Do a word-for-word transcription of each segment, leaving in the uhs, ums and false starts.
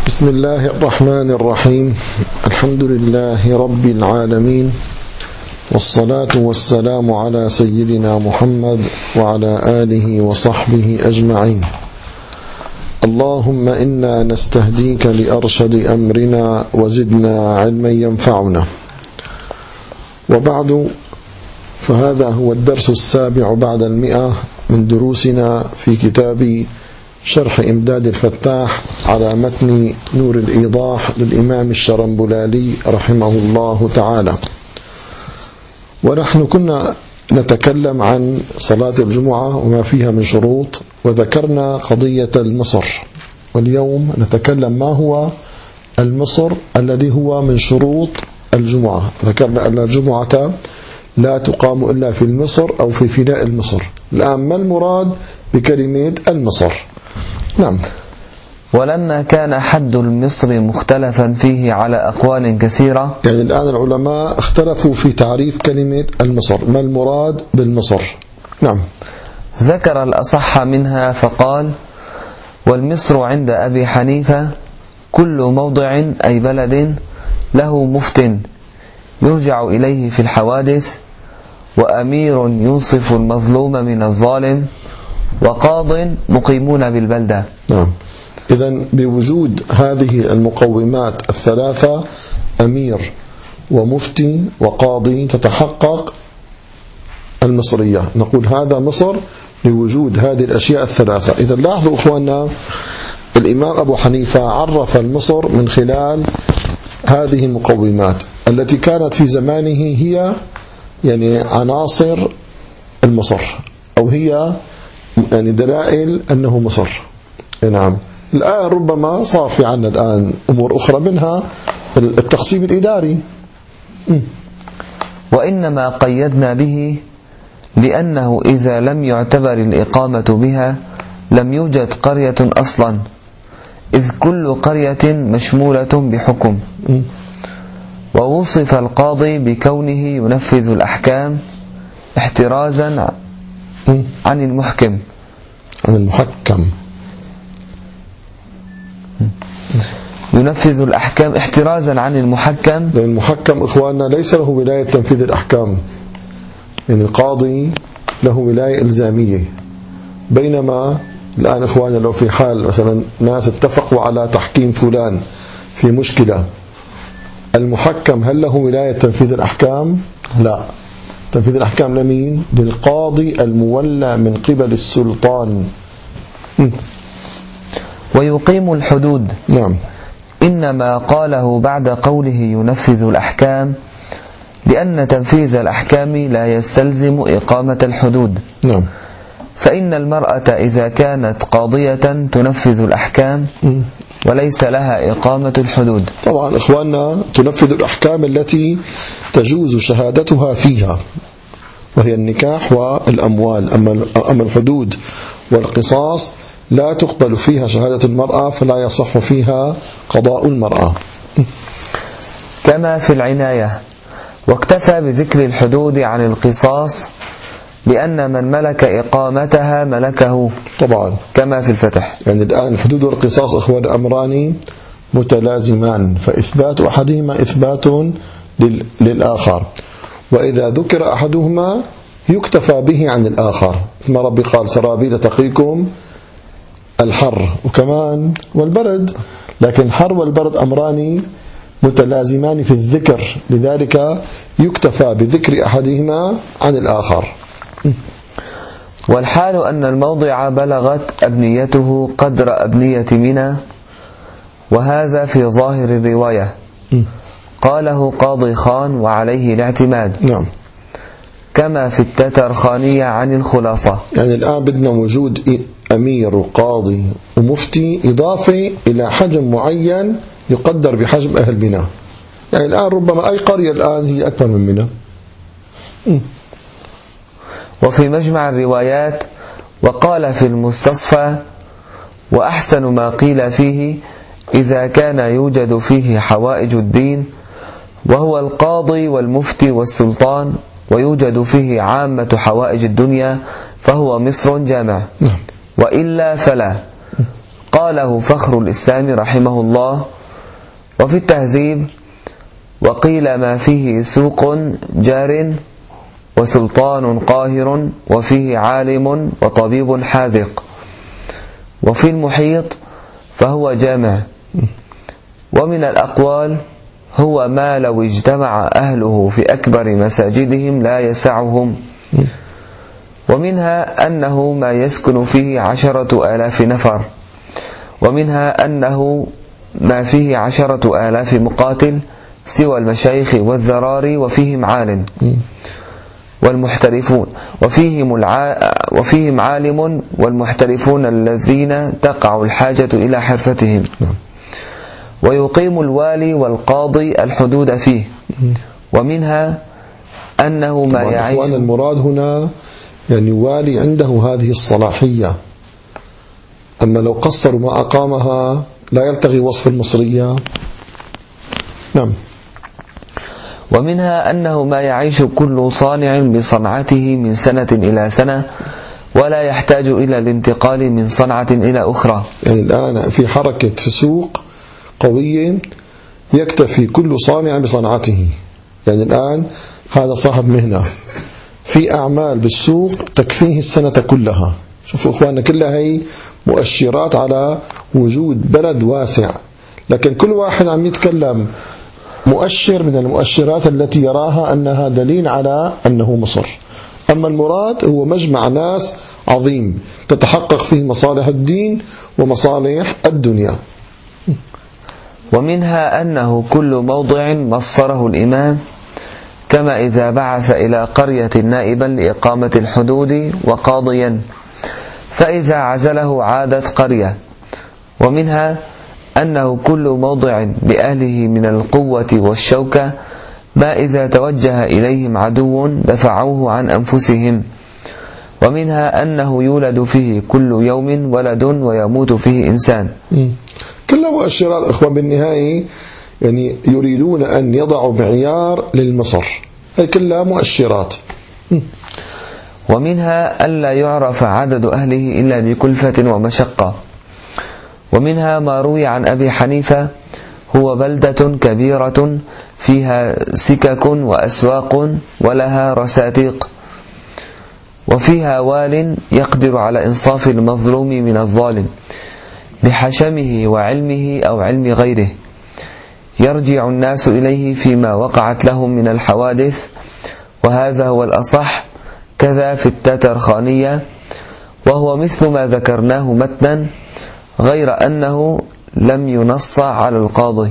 بسم الله الرحمن الرحيم. الحمد لله رب العالمين، والصلاة والسلام على سيدنا محمد وعلى آله وصحبه أجمعين. اللهم إنا نستهديك لأرشد أمرنا وزدنا علما ينفعنا. وبعد، فهذا هو الدرس السابع بعد المئة من دروسنا في كتاب شرح إمداد الفتاح على متن نور الإيضاح للإمام الشرنبلالي رحمه الله تعالى. ونحن كنا نتكلم عن صلاة الجمعة وما فيها من شروط، وذكرنا قضية المصر، واليوم نتكلم ما هو المصر الذي هو من شروط الجمعة. ذكرنا أن الجمعة لا تقام إلا في المصر أو في فناء المصر. الآن ما المراد بكلمة المصر؟ نعم. ولما كان حد المصر مختلفا فيه على أقوال كثيرة، يعني الآن العلماء اختلفوا في تعريف كلمة المصر، ما المراد بالمصر؟ نعم. ذكر الأصح منها فقال: والمصر عند أبي حنيفة كل موضع أي بلد له مفت يرجع إليه في الحوادث، وأمير ينصف المظلوم من الظالم، وقاض مقيمون بالبلدة. نعم. إذن بوجود هذه المقومات الثلاثة، أمير ومفتي وقاضي، تتحقق المصرية. نقول هذا مصر لوجود هذه الأشياء الثلاثة. إذن لاحظوا إخواننا، الإمام أبو حنيفة عرف المصر من خلال هذه المقومات التي كانت في زمانه هي يعني عناصر المصر، أو هي يعني دلائل أنه مصر. نعم. الآن ربما صار في عنا الآن أمور أخرى، منها التقسيم الإداري. م. وإنما قيدنا به لأنه إذا لم يعتبر الإقامة بها لم يوجد قرية أصلا، إذ كل قرية مشمولة بحكم. م. ووصف القاضي بكونه ينفذ الأحكام احترازا عن المحكم عن المحكم ينفذ الأحكام احترازا عن المحكم. لأن المحكم إخواننا ليس له ولاية تنفيذ الأحكام، يعني القاضي له ولاية إلزامية. بينما الآن إخواننا لو في حال مثلا ناس اتفقوا على تحكيم فلان في مشكلة، المحكم هل له ولاية تنفيذ الأحكام؟ لا. تنفيذ الأحكام لمين؟ للقاضي المولى من قبل السلطان. م. ويقيم الحدود. نعم. إنما قاله بعد قوله ينفذ الأحكام لأن تنفيذ الأحكام لا يستلزم إقامة الحدود. نعم. فإن المرأة إذا كانت قاضية تنفذ الأحكام م. وليس لها إقامة الحدود. طبعا إخواننا تنفذ الأحكام التي تجوز شهادتها فيها، وهي النكاح والأموال. أما الحدود والقصاص لا تقبل فيها شهادة المرأة، فلا يصح فيها قضاء المرأة. كما في العناية. واكتفى بذكر الحدود عن القصاص لأن من ملك إقامتها ملكه، طبعا كما في الفتح. يعني الآن الحدود والقصاص إخوان أمران متلازمان، فإثبات أحدهما إثبات للآخر، وإذا ذكر أحدهما يكتفى به عن الآخر. ما ربي قال سرابيل تقيكم الحر وكمان والبرد، لكن الحر والبرد أمران متلازمان في الذكر، لذلك يكتفى بذكر أحدهما عن الآخر. والحال أن الموضع بلغت أبنيته قدر أبنية منى، وهذا في ظاهر الرواية قاله قاضي خان وعليه الاعتماد. نعم. كما في التترخانية عن الخلاصة. يعني الآن بدنا وجود أمير وقاضي ومفتي إضافة إلى حجم معين يقدر بحجم أهل منى. يعني الآن ربما أي قرية الآن هي أكبر من منى. وفي مجمع الروايات وقال في المستصفى: وأحسن ما قيل فيه إذا كان يوجد فيه حوائج الدين، وهو القاضي والمفتي والسلطان، ويوجد فيه عامة حوائج الدنيا، فهو مصر جامع، وإلا فلا. قاله فخر الإسلام رحمه الله. وفي التهذيب: وقيل ما فيه سوق جار وسلطان قاهر وفيه عالم وطبيب حاذق. وفي المحيط: فهو جامع. ومن الأقوال: هو ما لو اجتمع أهله في أكبر مساجدهم لا يسعهم. ومنها أنه ما يسكن فيه عشرة آلاف نفر. ومنها أنه ما فيه عشرة آلاف مقاتل سوى المشايخ والذراري وفيهم عالم والمحترفون وفيهم, الع... وفيهم عالم والمحترفون الذين تقع الحاجة إلى حرفتهم. ويقيم الوالي والقاضي الحدود فيه. ومنها أنه ما يعيش. وأن المراد هنا يعني والي عنده هذه الصلاحية، أما لو قصر ما أقامها لا يلتغي وصف المصرية. نعم. ومنها أنه ما يعيش كل صانع بصنعته من سنة إلى سنة ولا يحتاج إلى الانتقال من صنعة إلى أخرى. يعني الآن في حركة في سوق قوية يكتفي كل صانع بصنعته. يعني الآن هذا صاحب مهنة في أعمال بالسوق تكفيه السنة كلها. شوفوا إخواننا، كلها هي مؤشرات على وجود بلد واسع، لكن كل واحد عم يتكلم مؤشر من المؤشرات التي يراها أنها دليل على أنه مصر. أما المراد هو مجمع ناس عظيم تتحقق فيه مصالح الدين ومصالح الدنيا. ومنها أنه كل موضع مصره الإمام، كما إذا بعث إلى قرية نائبا لإقامة الحدود وقاضيا، فإذا عزله عادت قرية. ومنها أنه كل موضع بأهله من القوة والشوكة، ما إذا توجه إليهم عدو دفعوه عن أنفسهم. ومنها أنه يولد فيه كل يوم ولد ويموت فيه إنسان. كلها مؤشرات إخوان. بالنهاية يعني يريدون أن يضعوا معيار للمصر، هي كلها مؤشرات. ومنها ألا يعرف عدد أهله إلا بكلفة ومشقة. ومنها ما روي عن أبي حنيفة: هو بلدة كبيرة فيها سكك وأسواق ولها رساتيق، وفيها وال يقدر على إنصاف المظلوم من الظالم بحشمه وعلمه أو علم غيره، يرجع الناس إليه فيما وقعت لهم من الحوادث، وهذا هو الأصح، كذا في التترخانية، وهو مثل ما ذكرناه متنا، غير أنه لم ينص على القاضي.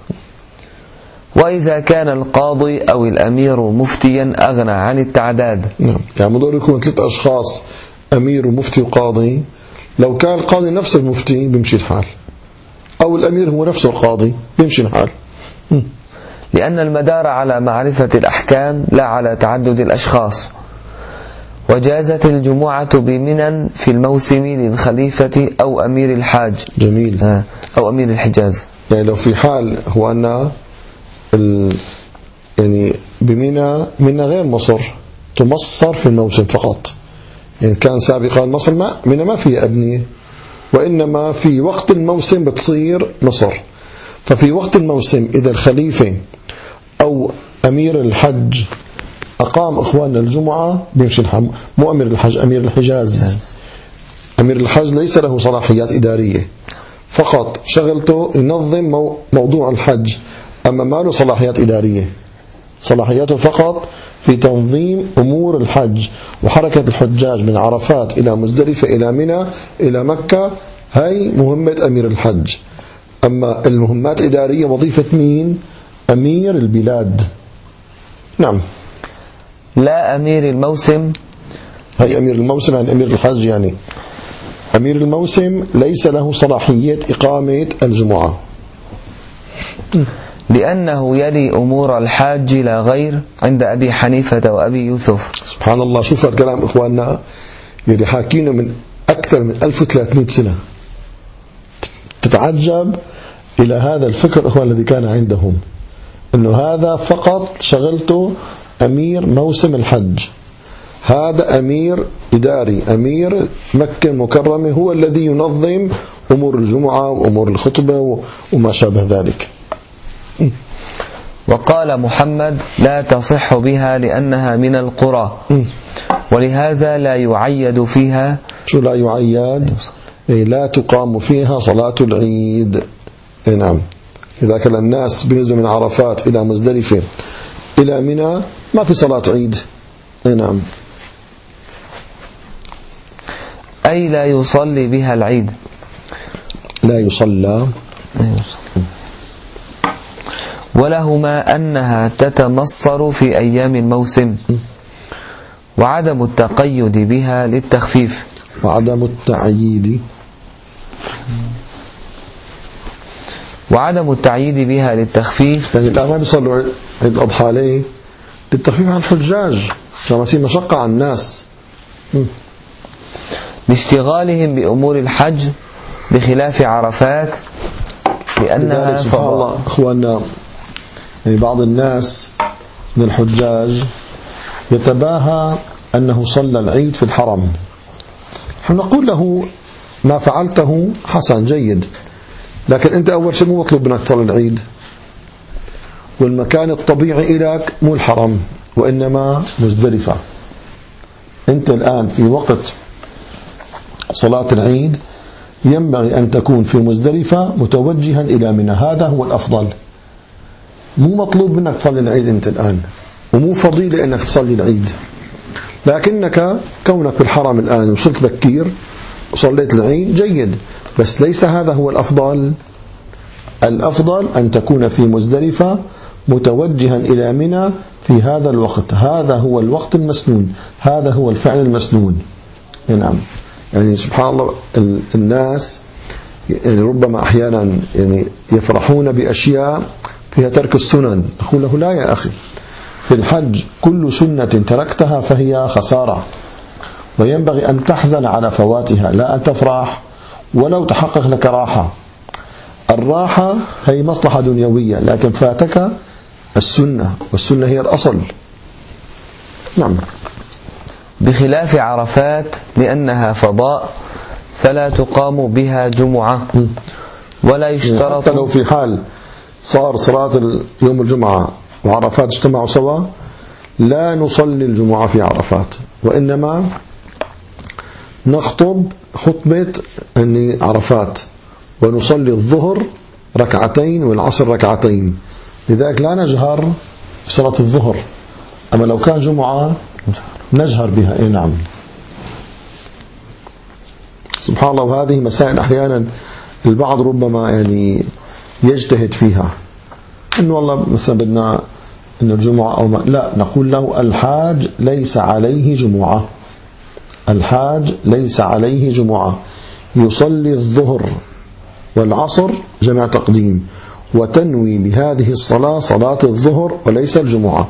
وإذا كان القاضي أو الأمير مفتيا أغنى عن التعداد. نعم، يعني مدور يكون ثلاث أشخاص، أمير ومفتي وقاضي. لو كان القاضي نفسه المفتي بيمشي الحال، أو الأمير هو نفسه القاضي بيمشي الحال، لأن المدار على معرفة الأحكام لا على تعدد الأشخاص. وجازت الجمعة بمنى في الموسم للخليفة أو أمير الحاج. جميل. أو أمير الحجاز. يعني لو في حال هو أن ال... يعني بمنى منى غير مصر، تمصر في الموسم فقط. يعني كان سابقا مصر ما منى ما فيها أبنية، وإنما في وقت الموسم بتصير مصر. ففي وقت الموسم إذا الخليفة أو أمير الحج أقام إخواننا الجمعة بيمشي الحج. مو أمير الحج، أمير الحجاز. أمير الحج ليس له صلاحيات إدارية، فقط شغلته ينظم موضوع الحج، أما ما له صلاحيات إدارية. صلاحياته فقط في تنظيم أمور الحج وحركة الحجاج من عرفات إلى مزدلفة إلى منى إلى مكة. هاي مهمة أمير الحج. أما المهمات الإدارية وظيفة مين؟ أمير البلاد. نعم. لا أمير الموسم. هاي أمير الموسم يعني أمير الحج. يعني أمير الموسم ليس له صلاحية إقامة الجمعة، لأنه يلي أمور الحاج لا غير عند أبي حنيفة وأبي يوسف. سبحان الله. شوف الكلام إخواننا يلي حاكينه من أكثر من ألف وثلاثمائة سنة. تتعجب إلى هذا الفكر إخوان الذي كان عندهم، إنه هذا فقط شغلته أمير موسم الحج. هذا أمير إداري، أمير مكة المكرمة، هو الذي ينظم أمور الجمعة وأمور الخطبة وما شابه ذلك. وقال محمد لا تصح بها لأنها من القرى ولهذا لا يعيد فيها. شو لا يعيد؟ أي لا تقام فيها صلاة العيد. نعم، إذا كان الناس بينزلوا من عرفات إلى مزدلفة إلى منى ما في صلاة عيد. نعم، أي لا يصلي بها العيد. لا يصلى. ولهما أنها تتمصر في أيام الموسم وعدم التقيد بها للتخفيف. وعدم التعييد وعدم التعييد بها للتخفيف. يعني الآن ما بيصلوا عيد الأضحى ليه؟ للتخفيف عن الحجاج، عشان ما يصير مشقة على الناس، لاشتغالهم بأمور الحج بخلاف عرفات لأنها سبحان الله أخواننا. يعني بعض الناس من الحجاج يتباهى أنه صلى العيد في الحرم. نحن نقول له ما فعلته حسن جيد، لكن أنت أول شيء مو مطلوب منك تصلي العيد، والمكان الطبيعي لك مو الحرم وإنما مزدلفة. أنت الآن في وقت صلاة العيد ينبغي أن تكون في مزدلفة متوجها إلى منى، هذا هو الأفضل. مو مطلوب منك تصلي العيد أنت الآن، ومو فضيلة أنك تصلي العيد، لكنك كونك في الحرم الآن وصلت بكير وصليت العيد جيد، بس ليس هذا هو الأفضل. الأفضل أن تكون في مزدلفة متوجها إلى منى في هذا الوقت، هذا هو الوقت المسنون، هذا هو الفعل المسنون. نعم، يعني سبحان الله الناس يعني ربما أحيانا يعني يفرحون بأشياء فيها ترك السنن. نقول له لا يا أخي، في الحج كل سنة تركتها فهي خسارة، وينبغي أن تحزن على فواتها لا أن تفرح ولو تحقق لك راحة. الراحة هي مصلحة دنيوية، لكن فاتك السنة، والسنة هي الأصل. نعم، بخلاف عرفات لأنها فضاء فلا تقام بها جمعة ولا يشترط. حتى لو في حال صار صلاة يوم الجمعة وعرفات اجتمعوا سوا لا نصلي الجمعة في عرفات، وإنما نخطب خطبة أن عرفات ونصلي الظهر ركعتين والعصر ركعتين، لذلك لا نجهر في صلاة الظهر. أما لو كان جمعة نجهر بها. إيه نعم، سبحان الله. وهذه مسائل أحيانا البعض ربما يعني يجتهد فيها، إنه والله مثلا بدنا إن الجمعة أو ما، لا، نقول له الحاج ليس عليه جمعة، الحاج ليس عليه جمعة، يصلي الظهر والعصر جمع تقديم، وتنوي بهذه الصلاة صلاة الظهر وليس الجمعة.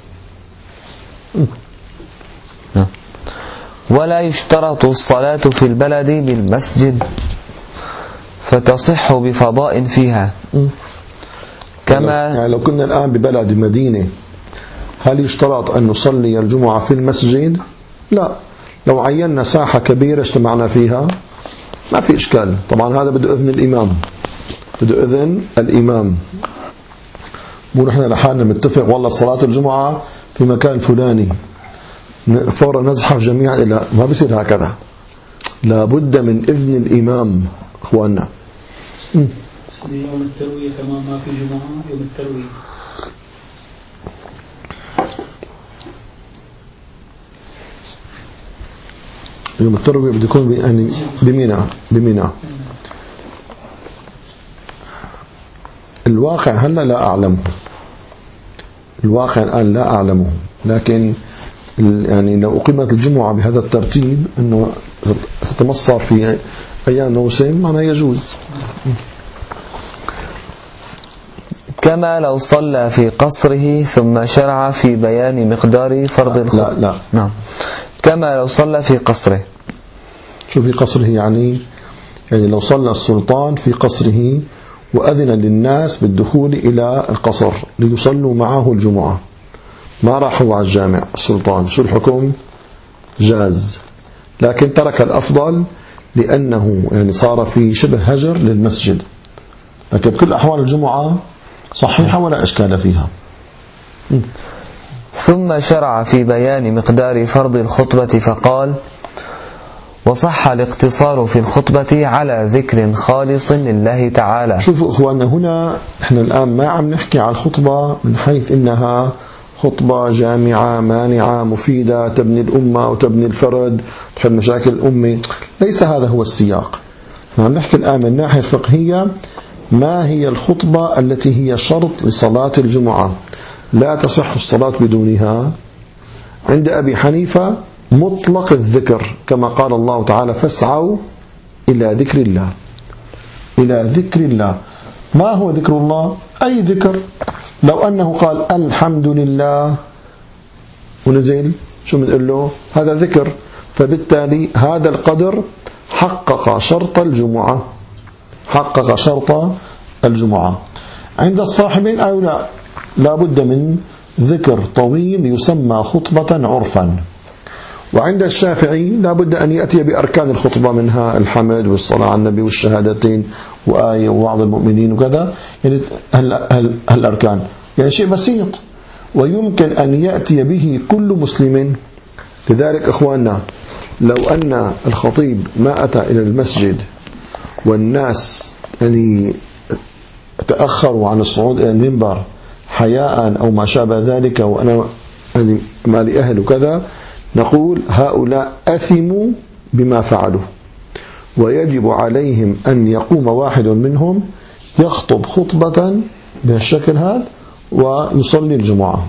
ولا يشترط الصلاة في البلد بالمسجد فتصح بفضاء فيها. كما يعني لو كنا الآن ببلد مدينة هل يشترط أن نصلي الجمعة في المسجد؟ لا، لو عينا ساحة كبيرة اجتمعنا فيها ما في إشكال. طبعا هذا بده إذن الإمام، بده إذن الإمام، مو نحن لحالنا متفق والله صلاة الجمعة في مكان فلاني فورا نزحف جميعا إلى، ما بيصير هكذا، لابد من إذن الإمام أخواننا. يوم التروية كمان ما في جمعة يوم التروية. يوم التروية بده يكون يعني بمنى بمنى. الواقع هلا لا أعلمه، الواقع الآن لا أعلمه، لكن يعني لو أقيمت الجمعة بهذا الترتيب أنه تتمصر في أيام موسم معناه يجوز. كما لو صلى في قصره ثم شرع في بيان مقدار فرض الخطبة. لا لا نعم، كما لو صلى في قصره. شو في قصره يعني؟ يعني لو صلى السلطان في قصره وأذن للناس بالدخول إلى القصر ليصلوا معه الجمعة، ما راحوا على الجامع السلطان، شو الحكم؟ جاز، لكن ترك الأفضل لأنه يعني صار في شبه هجر للمسجد، لكن بكل أحوال الجمعة صحيحة ولا إشكال فيها. ثم شرع في بيان مقدار فرض الخطبة فقال: وصح الاقتصار في الخطبة على ذكر خالص لله تعالى. شوفوا إخواننا، هنا إحنا الآن ما عم نحكي على الخطبة من حيث إنها خطبة جامعة مانعة مفيدة تبني الأمة وتبني الفرد تحل مشاكل الأمة، ليس هذا هو السياق. عم نحكي الآن من ناحية فقهية، ما هي الخطبة التي هي شرط لصلاة الجمعة لا تصح الصلاة بدونها؟ عند أبي حنيفة مطلق الذكر، كما قال الله تعالى: فاسعوا إلى ذكر الله. إلى ذكر الله، ما هو ذكر الله؟ أي ذكر. لو أنه قال الحمد لله ونزل، شو بنقول له؟ هذا ذكر. فبالتالي هذا القدر حقق شرط الجمعة، حقق شرط الجمعة. عند الصاحبين أو لا، لا بد من ذكر طويل يسمى خطبة عرفا. وعند الشافعي لا بد أن يأتي بأركان الخطبة، منها الحمد والصلاة على النبي والشهادتين وآية ووعظ المؤمنين وكذا، يعني هالأركان يعني شيء بسيط ويمكن أن يأتي به كل مسلم. لذلك إخواننا، لو أن الخطيب ما أتى إلى المسجد والناس يعني تأخروا عن الصعود إلى المنبر حياء أو ما شابه ذلك، وأنا يعني ما لأهل وكذا، نقول هؤلاء أثموا بما فعلوا، ويجب عليهم أن يقوم واحد منهم يخطب خطبة بهالشكل هذا ويصلي الجمعة.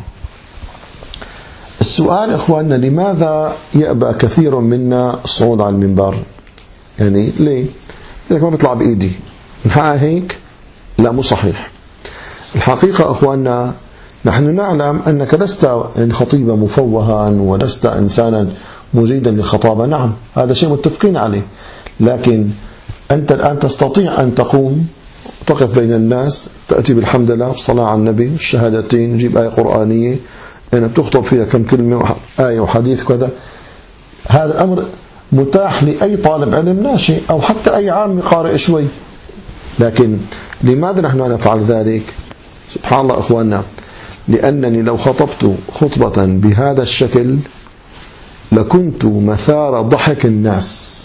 السؤال إخواننا، لماذا يأبى كثير منا الصعود على المنبر؟ يعني ليه؟ لذلك ما بيطلع بإيدي نحقق هيك؟ لا، مو صحيح. الحقيقة إخواننا، نحن نعلم أنك لست خطيبا مفوها ولست إنسانا مجيدا للخطابة، نعم هذا شيء متفقين عليه، لكن أنت الآن تستطيع أن تقوم تقف بين الناس، تأتي بالحمد لله والصلاة على النبي والشهادتين، تجيب آية قرآنية أنا بتخطب فيها كم كلمة آية وحديث كذا. هذا الأمر متاح لأي طالب علم ناشئ أو حتى أي عام قارئ شوي، لكن لماذا نحن نفعل ذلك؟ سبحان الله إخواننا، لأنني لو خطبت خطبة بهذا الشكل لكنت مثار ضحك الناس.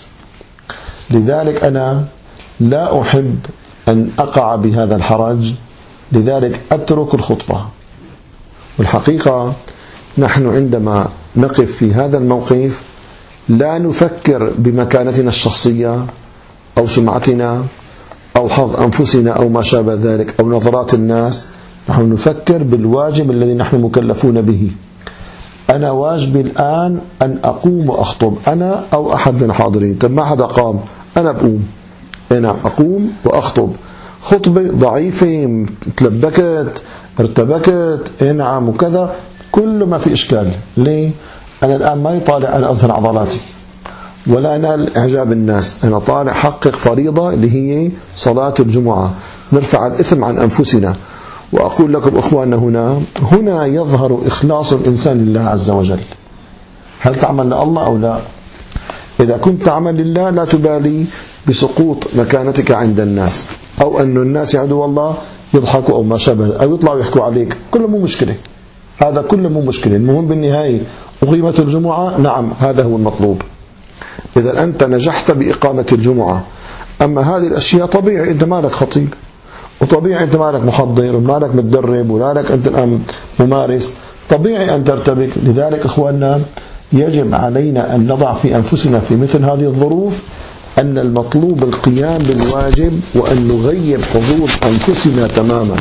لذلك أنا لا أحب أن أقع بهذا الحرج، لذلك أترك الخطبة. والحقيقة نحن عندما نقف في هذا الموقف لا نفكر بمكانتنا الشخصية أو سمعتنا أو حظ أنفسنا أو ما شابه ذلك أو نظرات الناس، نحن نفكر بالواجب الذي نحن مكلفون به. أنا واجبي الآن أن أقوم وأخطب، أنا أو أحد من الحاضرين. طب ما حدا قام، أنا بقوم، أنا أقوم وأخطب خطبة ضعيفة تلبكت ارتبكت نعم وكذا، كله ما في إشكال. ليه؟ أنا الآن ما يطالع أنا أظهر عضلاتي ولا أنال إعجاب الناس، أنا طالع حقق فريضة اللي هي صلاة الجمعة، نرفع الإثم عن أنفسنا. وأقول لكم إخواننا، هنا هنا يظهر إخلاص الإنسان لله عز وجل. هل تعمل لله أو لا؟ إذا كنت تعمل لله لا تبالي بسقوط مكانتك عند الناس، أو أن الناس يعدوا الله يضحكوا أو ما شابه، أو يطلعوا يحكوا عليك، كله مو مشكلة، هذا كله مو مشكلة. المهم بالنهاية أقيمت الجمعة، نعم هذا هو المطلوب. إذا أنت نجحت بإقامة الجمعة. أما هذه الأشياء طبيعي أنت مالك خطيب، وطبيعي أنت مالك محضر ومالك متدرب ومالك أنت الآن ممارس، طبيعي أن ترتبك. لذلك إخواننا يجب علينا أن نضع في أنفسنا في مثل هذه الظروف أن المطلوب القيام بالواجب، وأن نغيب حضور أنفسنا تماما.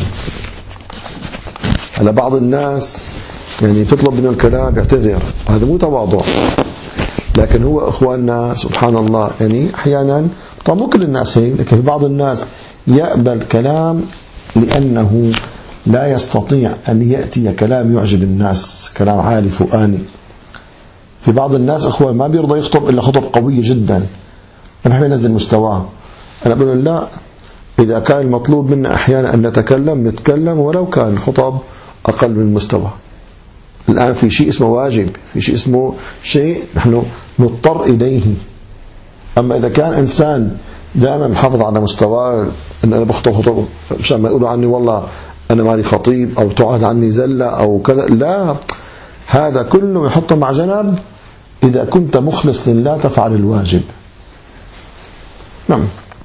على بعض الناس يعني تطلب منه الكلام يعتذر، هذا مو تواضع، لكن هو إخواننا سبحان الله يعني أحيانا، طبعا مو كل الناس هيك، لكن في بعض الناس يقبل الكلام لأنه لا يستطيع أن يأتي كلام يعجب الناس، كلام عالي فؤاني. في بعض الناس إخوان ما بيرضى يخطب إلا خطب قوية جدا، ما بحب ينزل مستواه. أنا بقول لا، إذا كان المطلوب منا أحيانا أن نتكلم نتكلم ولو كان الخطب أقل من المستوى. الآن في شيء اسمه واجب، في شيء اسمه شيء نحن نضطر إليه. أما إذا كان إنسان دائما محافظ على مستواه، إن أنا بخطب خطب مشان ما يقولوا عني والله أنا مالي خطيب أو تعاد عني زلة أو كذا، لا، هذا كله يحطه مع جنب. إذا كنت مخلص لله تفعل الواجب. نعم.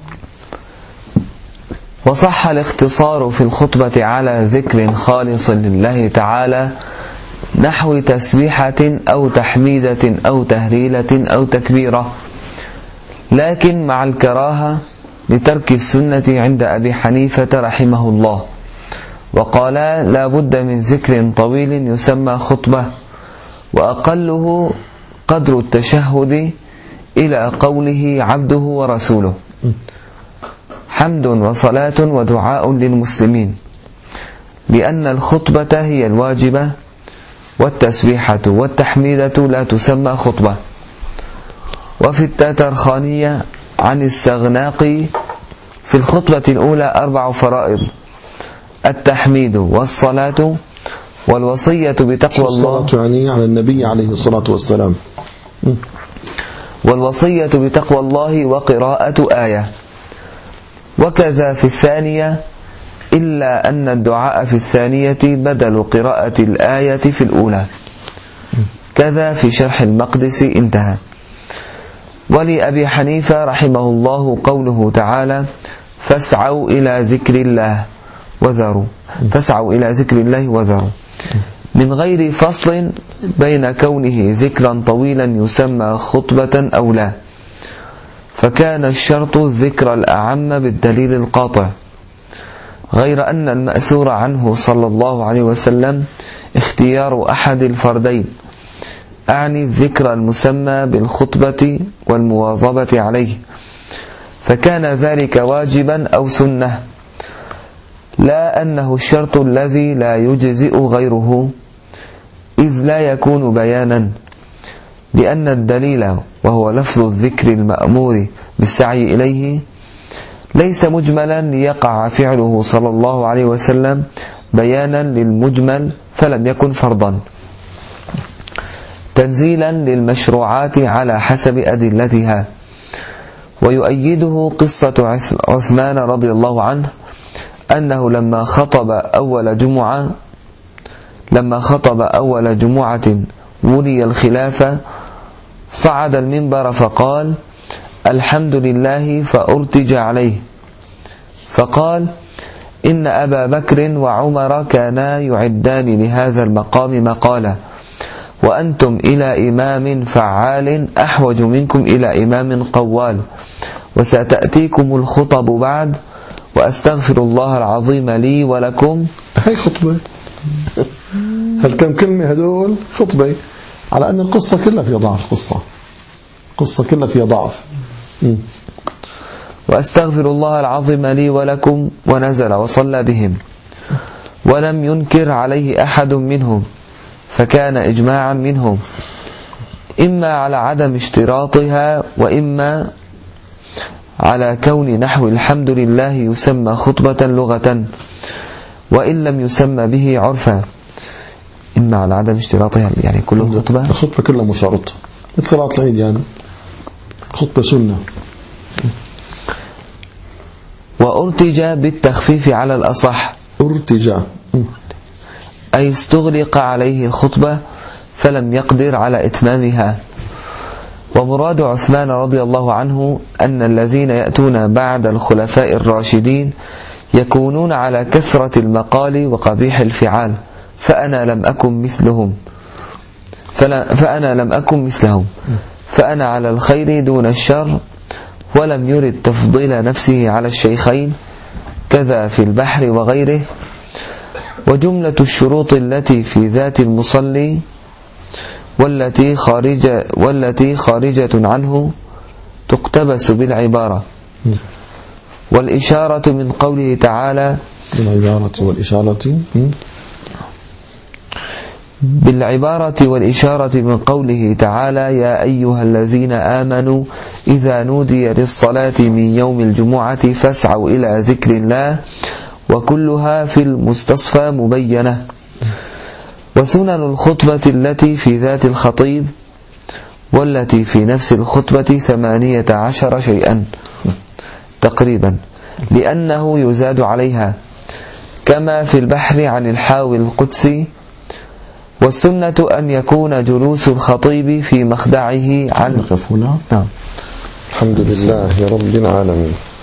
وصح الاختصار في الخطبة على ذكر خالص لله تعالى نحو تسبيحة أو تحميدة أو تهليلة أو تكبيرة، لكن مع الكراهة لترك السنة عند أبي حنيفة رحمه الله، وقال لا بد من ذكر طويل يسمى خطبة، وأقله قدر التشهد إلى قوله عبده ورسوله، حمد وصلاة ودعاء للمسلمين، لأن الخطبة هي الواجبة، والتسبيحة والتحميدة لا تسمى خطبة. وفي التاترخانية عن السغناقي في الخطبة الأولى أربع فرائض: التحميد والصلاة والوصية بتقوى الله، الصلاة يعني على النبي عليه الصلاة والسلام، والوصية بتقوى الله وقراءة آية. وكذا في الثانية، إلا أن الدعاء في الثانية بدل قراءة الآية في الأولى. كذا في شرح المقدس انتهى. ولأبي حنيفة رحمه الله قوله تعالى: فاسعوا إلى ذكر الله وذروا فاسعوا إلى ذكر الله وذروا، من غير فصل بين كونه ذكرا طويلا يسمى خطبة أو لا، فكان الشرط الذكر الأعم بالدليل القاطع، غير أن المأثور عنه صلى الله عليه وسلم اختيار أحد الفردين، أعني الذكر المسمى بالخطبة والمواظبة عليه، فكان ذلك واجبا أو سنة، لا أنه الشرط الذي لا يجزئ غيره، إذ لا يكون بيانا، لأن الدليل وهو لفظ الذكر المأمور بالسعي إليه ليس مجملا ليقع فعله صلى الله عليه وسلم بيانا للمجمل، فلم يكن فرضا، تنزيلا للمشروعات على حسب أدلتها. ويؤيده قصة عثمان رضي الله عنه أنه لما خطب أول جمعة لما خطب أول جمعة ولي الخلافة صعد المنبر فقال: الحمد لله، فأرتج عليه، فقال: إن أبا بكر وعمر كانا يعدان لهذا المقام مقالا، وأنتم إلى إمام فعال أحوج منكم إلى إمام قوال، وستأتيكم الخطب بعد، وأستغفر الله العظيم لي ولكم. هاي خطبة، هالكم كلمة هدول خطبة، على أن القصة كلها فيها ضعف، قصة قصة كلها فيها ضعف. م. وأستغفر الله العظيم لي ولكم، ونزل وصلى بهم، ولم ينكر عليه أحد منهم، فكان إجماعا منهم، إما على عدم اشتراطها، وإما على كون نحو الحمد لله يسمى خطبة لغة، وإن لم يسمى به عرفا، إما على عدم اشتراطها يعني كل خطبة الخطبة كلها مشارطة، مثل صلاة العيد يعني خطبة سنة. وأرتجى بالتخفيف على الأصح، أرتجى أي استغلق عليه الخطبة فلم يقدر على إتمامها. ومراد عثمان رضي الله عنه أن الذين يأتون بعد الخلفاء الراشدين يكونون على كثرة المقال وقبيح الفعال، فأنا لم أكن مثلهم فأنا لم أكن مثلهم فأنا على الخير دون الشر، ولم يرد تفضيل نفسه على الشيخين، كذا في البحر وغيره. وجملة الشروط التي في ذات المصلي والتي خارجة, والتي خارجة عنه تقتبس بالعبارة والإشارة من قوله تعالى بالعبارة والإشارة بالعبارة والإشارة من قوله تعالى: يا أيها الذين آمنوا إذا نودي للصلاة من يوم الجمعة فاسعوا إلى ذكر الله، وكلها في المستصفى مبينة. وسنن الخطبة التي في ذات الخطيب والتي في نفس الخطبة ثمانية عشر شيئا تقريبا، لأنه يزاد عليها كما في البحر عن الحاوي القدسي. والسنة أن يكون جلوس الخطيب في مخدعه عن نعم. الحمد لله رب العالمين.